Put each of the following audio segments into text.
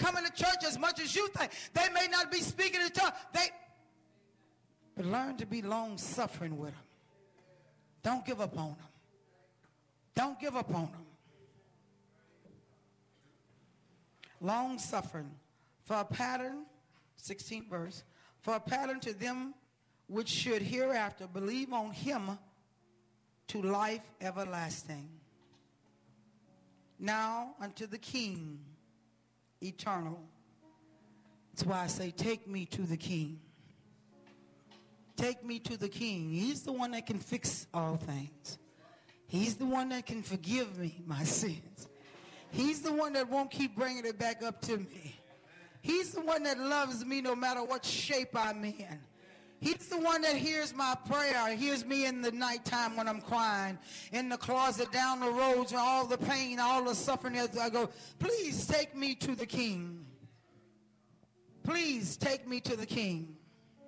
coming to church as much as you think. They may not be speaking in tongues. But learn to be long-suffering with them. Don't give up on them. Don't give up on them. Long-suffering. For a pattern, 16th verse, for a pattern to them which should hereafter believe on him to life everlasting. Now unto the King, eternal. That's why I say, take me to the King. Take me to the King. He's the one that can fix all things. He's the one that can forgive me my sins. He's the one that won't keep bringing it back up to me. He's the one that loves me no matter what shape I'm in. He's the one that hears my prayer, hears me in the nighttime when I'm crying, in the closet, down the roads, and all the pain, all the suffering. As I go, please take me to the King. Please take me to the King.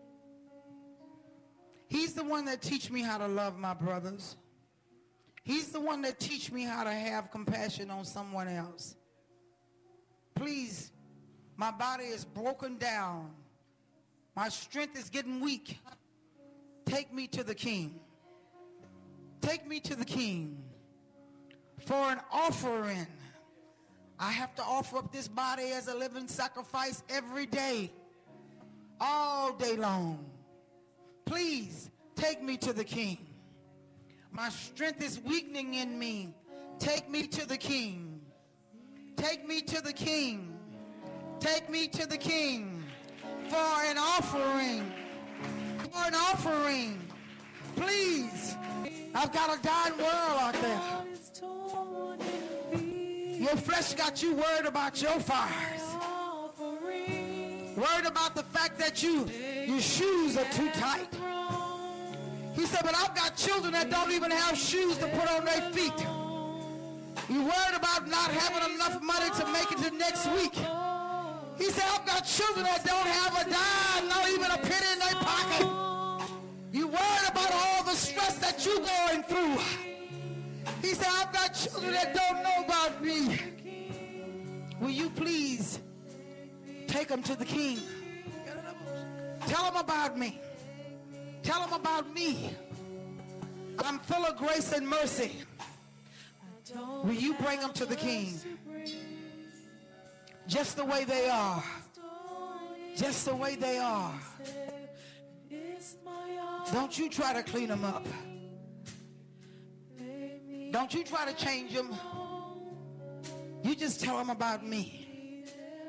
He's the one that teach me how to love my brothers. He's the one that teach me how to have compassion on someone else. Please, my body is broken down. My strength is getting weak. Take me to the King. Take me to the King. For an offering, I have to offer up this body as a living sacrifice every day, all day long. Please, take me to the King. My strength is weakening in me. Take me to the King. Take me to the King. Take me to the King. For an offering. For an offering. Please. I've got a dying world out there. Your flesh got you worried about your fires. Worried about the fact that your shoes are too tight. He said, but I've got children that don't even have shoes to put on their feet. You're worried about not having enough money to make it to next week. He said, I've got children that don't have a dime, not even a penny in their pocket. You're worried about all the stress that you're going through. He said, I've got children that don't know about me. Will you please take them to the King? Tell them about me. Tell them about me. I'm full of grace and mercy. Will you bring them to the King? Just the way they are. Just the way they are. Don't you try to clean them up. Don't you try to change them. You just tell them about me.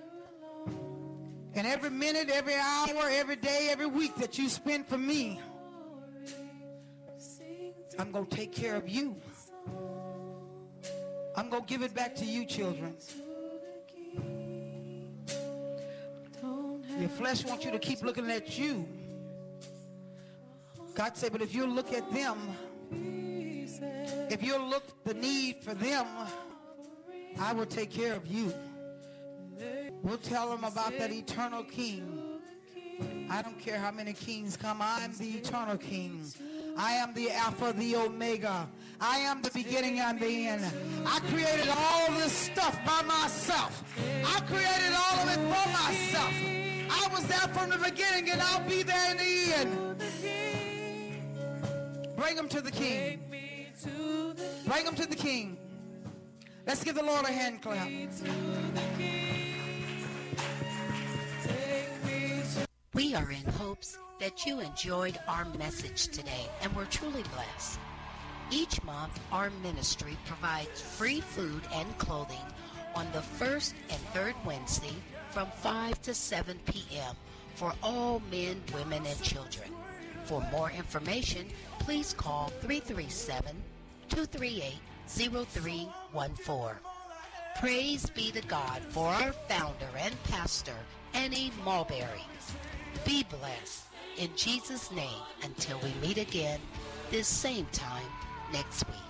And every minute, every hour, every day, every week that you spend for me, I'm going to take care of you. I'm going to give it back to you, children. Your flesh wants you to keep looking at you. God said, but if you look at them, if you look the need for them, I will take care of you. We'll tell them about that eternal King. I don't care how many kings come. I am the eternal King. I am the Alpha, the Omega. I am the beginning and the end. I created all this stuff by myself. I created all of it for myself. I was there from the beginning and I'll be there in the end. Bring them to the King. Bring them to the King. Let's give the Lord a hand clap. We are in hopes that you enjoyed our message today and were truly blessed. Each month, our ministry provides free food and clothing on the first and third Wednesday from 5 to 7 p.m. for all men, women, and children. For more information, please call 337-238-0314. Praise be to God for our founder and pastor, Annie Mulberry. Be blessed in Jesus' name until we meet again this same time next week.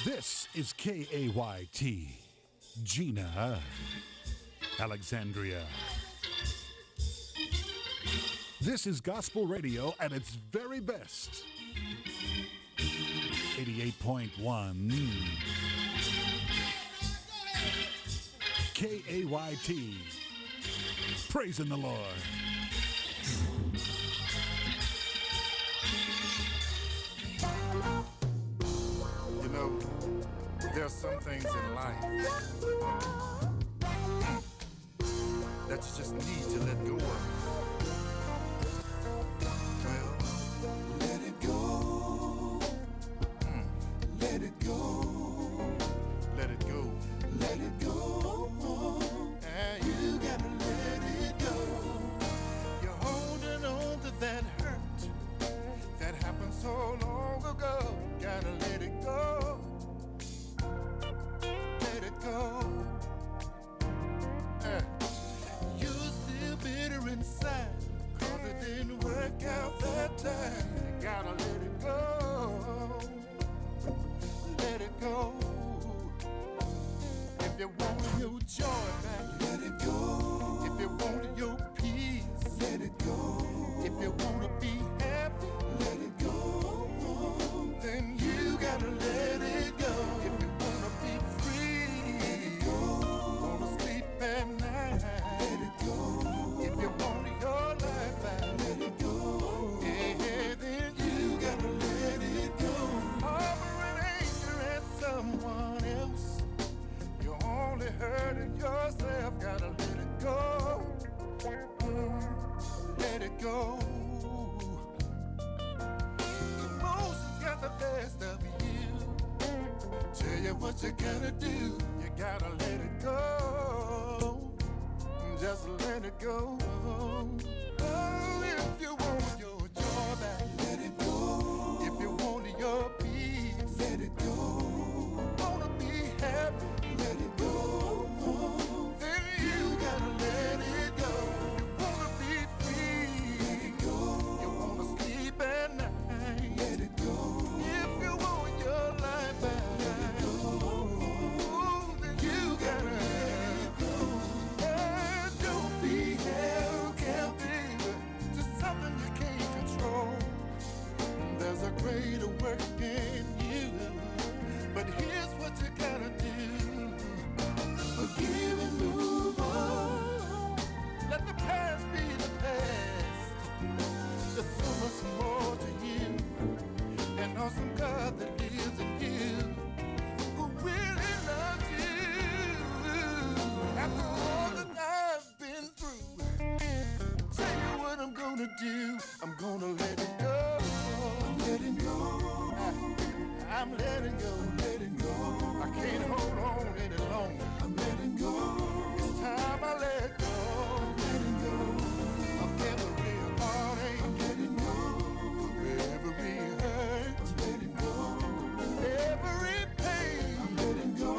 This is KAYT, Gina, Alexandria. This is gospel radio at its very best. 88.1 KAYT. Praising the Lord. You know, there are some things in life that you just need to let go of. Well, let it go. Let it go. Let it go. Let it go. And you gotta let it go. You're holding on to that hurt that happened so long ago. Gotta let it go. Let it go. You're still bitter inside, 'cause it didn't work out that time. You gotta let it go. Let it go. If you want your joy back, let it go. If you want your peace, let it go. If you want to be happy, let it go. Then you gotta let it go. If you want to be free, let it go. Want to sleep at night, let it go. If you want your life back, let it go. Yeah, then you gotta let it go. Harboring anger at someone else, you're only hurting yourself. Gotta let it go. Let it go. Emotions got the best of you. Tell you what you gotta do. You gotta let it go. Just let it go. Oh, if you want your joy back, let it go. If you want your peace, let it go. Wanna be happy, let it go. Then you gotta let it go. You wanna be free, let it go. You wanna sleep at night, let it go. If you want your life back, let it go. Then you gotta let it go. And don't be held captive to something you can't control. There's a greater work in you, but here's what you gotta do. Forgive and move on. Let the past be the past. There's so much more to you. An awesome God that lives in you, who really loves you. After all that I've been through, tell you what I'm gonna do. I'm gonna let it go. I'm letting go. I'm letting go. Letting go. I can't hold on any longer. I'm letting go. It's time I let go. I'm letting go. Of every heartache. I'm letting go. Of every hurt. I'm letting go. Every pain. I'm letting go.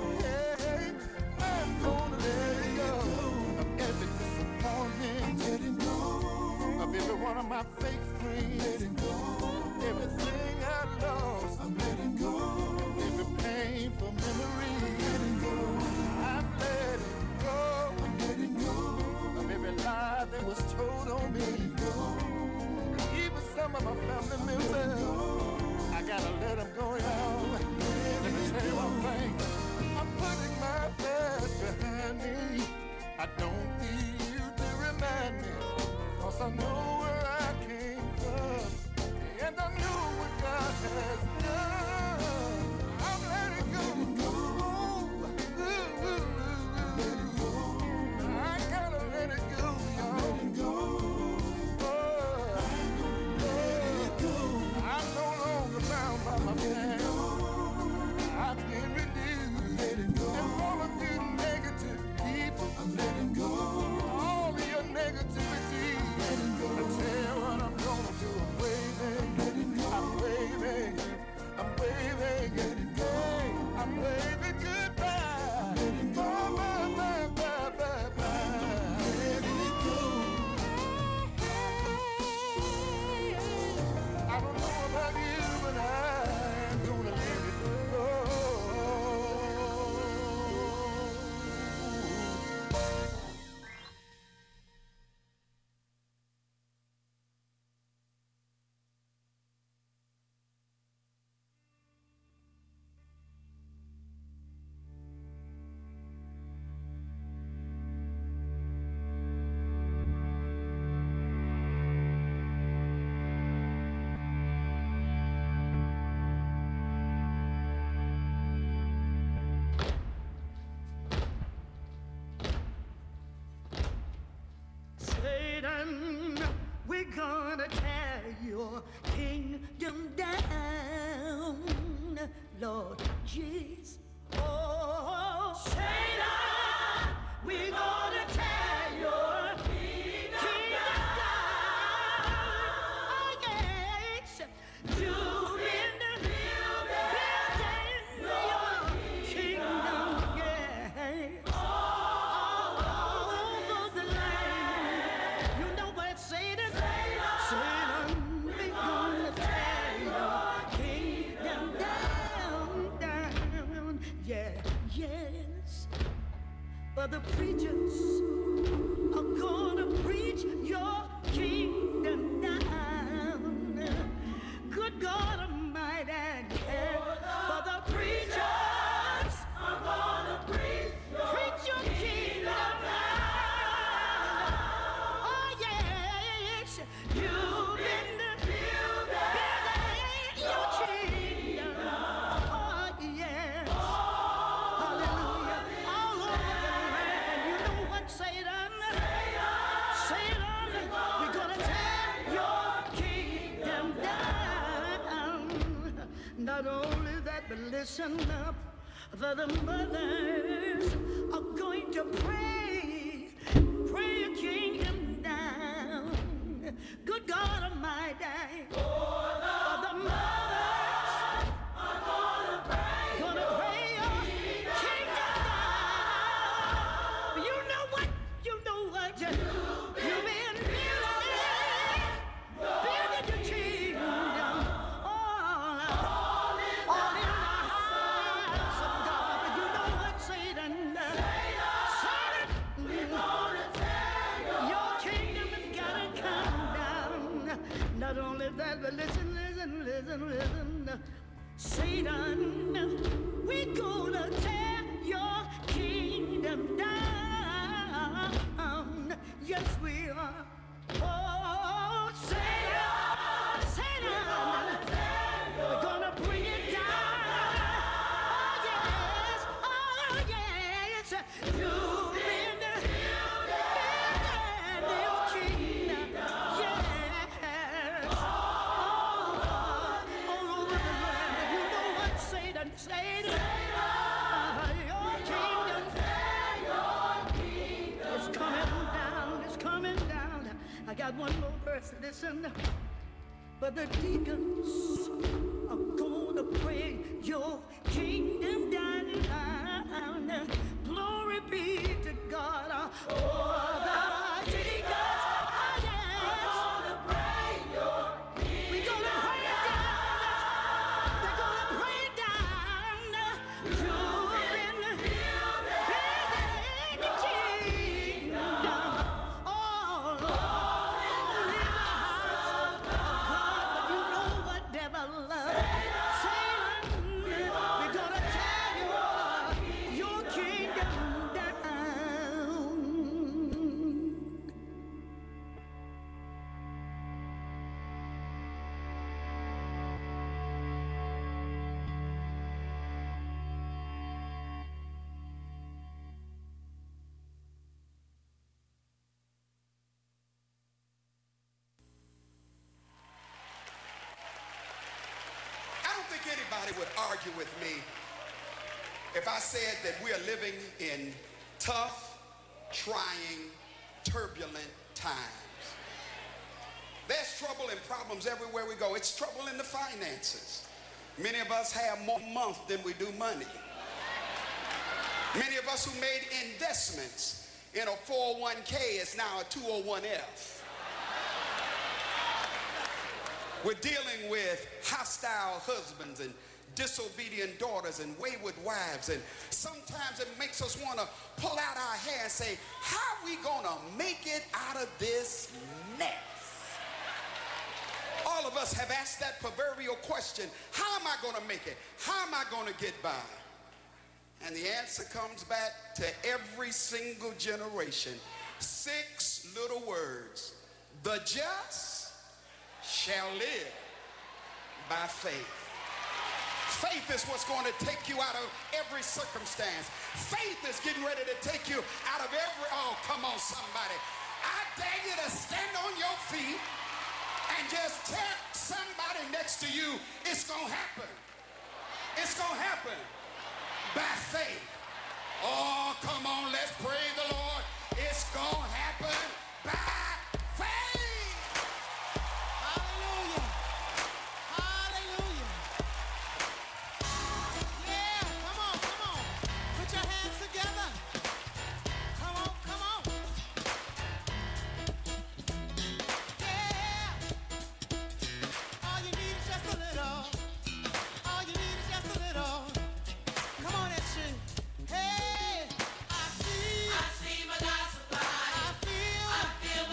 Yeah, I'm gonna let it go. Of every disappointment. I'm letting go. Of every one of my fake friends. Letting go. Everything I lost. I'm letting go. Every painful memory. Letting go. I'm letting go. I'm letting go. Of every lie that was told on me. Letting go. Even some of my family members. I gotta let them go, y'all. Let me tell you one thing. I'm putting my past behind me. I don't need you to remind me, 'cause I know where I came from, and I know what God has done. I'm letting go. I gotta let it go, y'all. I'm no longer bound by my past. your kingdom down, Lord Jesus. Oh, Satan, we're gonna tear your kingdom down. Oh, yes, you've been building your kingdom, yes, all over the land. You know what, Satan? Satan, we're gonna tear your kingdom down, yeah, yes. But the preachers are gonna preach your kingdom down. Good God Almighty, yeah. But the preachers are gonna preach your kingdom down. Oh yes, you've been building your kingdom. Oh yes, hallelujah, all over the land. You know what, Satan? Satan, we're gonna tear your kingdom down. Not only that, but listen up. For the mothers are going to pray your kingdom down. Good God Almighty. For the mothers are gonna pray your kingdom down. You know what? You've been building your kingdom all in the house of God. But you know what, Satan? Satan, your kingdom has gotta come down. Not only that, but listen. Satan, we're gonna tear your kingdom down. Yes, we are. Oh, Satan, we're gonna bring it down. Oh, yes, you've been building your kingdom. Yes, all over the land. But you know what, Satan, your kingdom is coming down. I got one more verse, listen. But the deacons are gonna pray your kingdom down. Glory be to God. For the deacons, yes. We're gonna pray it down. They're gonna pray it down. You've been building your kingdom all in the house of God. But you know what, devil? Satan, we're gonna tear your kingdom down. I don't think anybody would argue with me if I said that we are living in tough, trying, turbulent times. There's trouble and problems everywhere we go. It's trouble in the finances. Many of us have more month than we do money. Many of us who made investments in a 401k is now a 201f. We're dealing with hostile husbands and disobedient daughters and wayward wives, and sometimes it makes us want to pull out our hair and say, how are we gonna make it out of this mess? All of us have asked that proverbial question, how am I gonna make it? How am I gonna get by? And the answer comes back to every single generation. 6 little words: the just shall live by faith. Faith is what's going to take you out of every circumstance. Faith is getting ready to take you out of every, oh, come on, somebody. I dare you to stand on your feet and just tell somebody next to you, it's going to happen. It's going to happen by faith. Oh, come on, let's praise the Lord. It's going to happen by faith. Hallelujah. Hallelujah. Yeah, come on, come on. Put your hands together. Come on, come on. Yeah. All you need is just a little. All you need is just a little. Come on, that shit. Hey, I see my God supply. I feel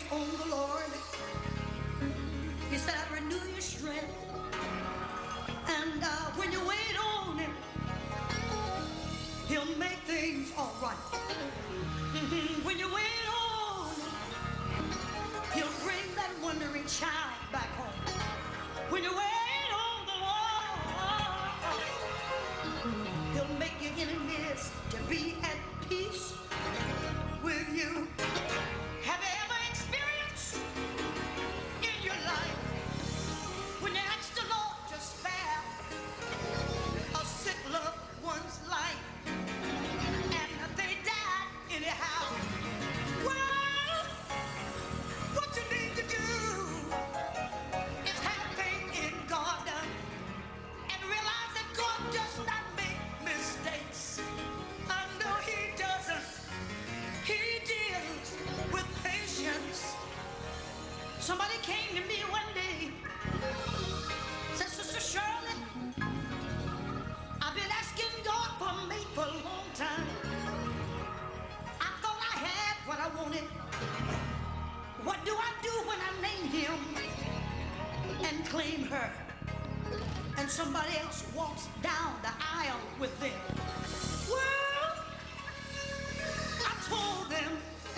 on the Lord. He said, I renew your strength. And when you wait on him, he'll make things all right. When you wait on him, he'll bring that wandering child back home. When you wait on the Lord, he'll make your enemies to be at peace with you. Have you ever experienced in your life when you ask the Lord to spare a sick loved one's life and they died anyhow? Well, what you need to do is have faith in God and realize that God does not make mistakes. I know he doesn't. He deals with patience. Somebody came to me one day, said, Sister Shirley, I've been asking God for me for a long time. I thought I had what I wanted. What do I do when I name him and claim her? And somebody else walks down the aisle with them. Well, I told them,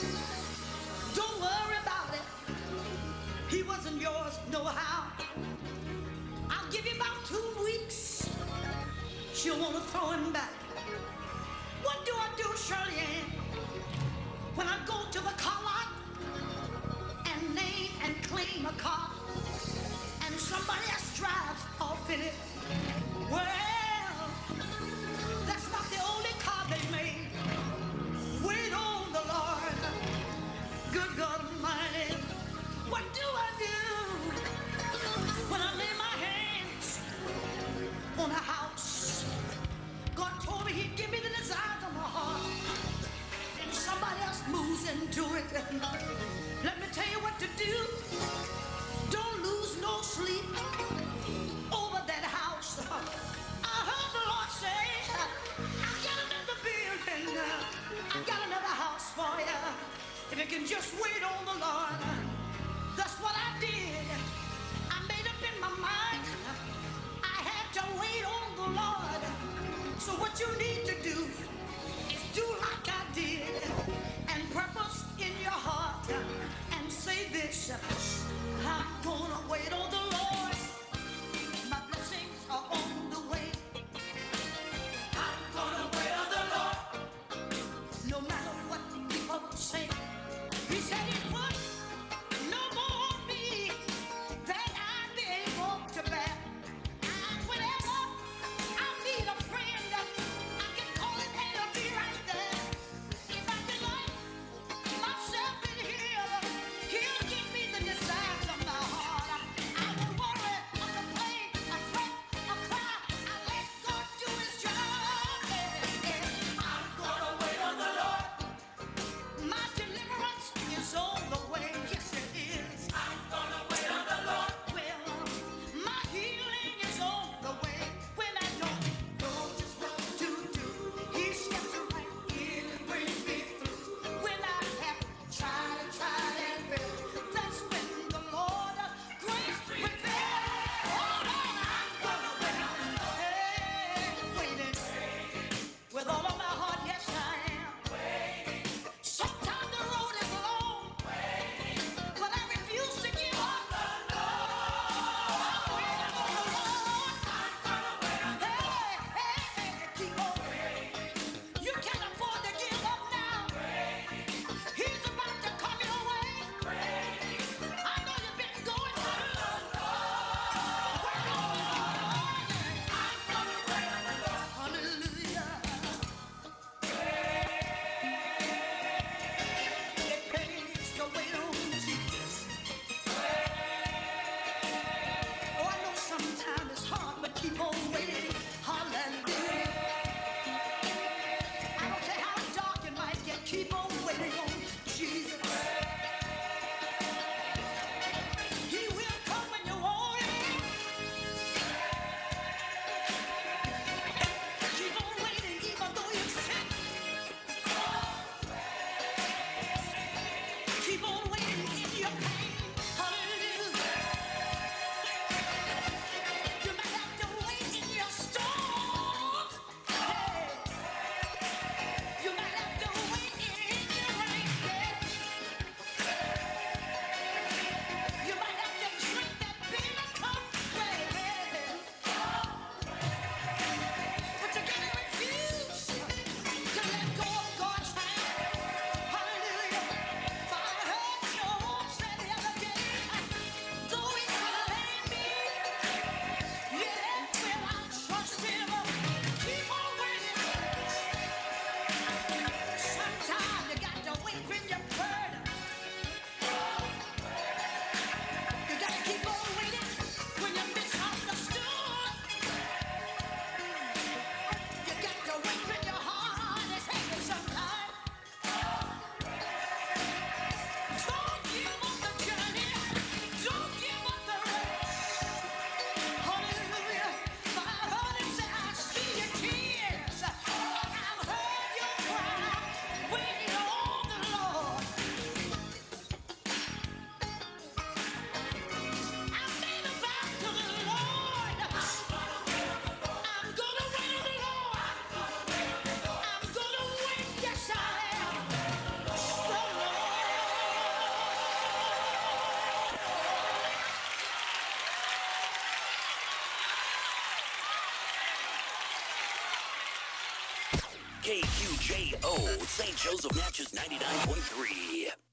don't worry about it. He wasn't yours, no how. I'll give you about 2 weeks. She'll want to throw him back. What do I do, Shirley Ann, when I go to the car lot and name and claim a car and somebody else drives off in it? Well, that's not the only car they made. Wait on the Lord. Good God Almighty. What do I do when I lay my hands on a house? God told me he'd give me the desires of my heart. And somebody else moves into it. Let me tell you what to do. Don't lose no sleep over that house. I heard the Lord say, I got another building. I got another house for you. If you can just wait on the Lord. That's what I did. I made up in my mind. I had to wait on the Lord. So what you need to do is do like I did and purpose in your heart and say this. I'm gonna wait on the Lord. My blessings are on the way. I'm gonna wait on the Lord. No matter what people say. He said he would. No more on me than I'd be able to bear. And whenever I need a friend, I can call him WJO, St. Joseph Natchez 99.3.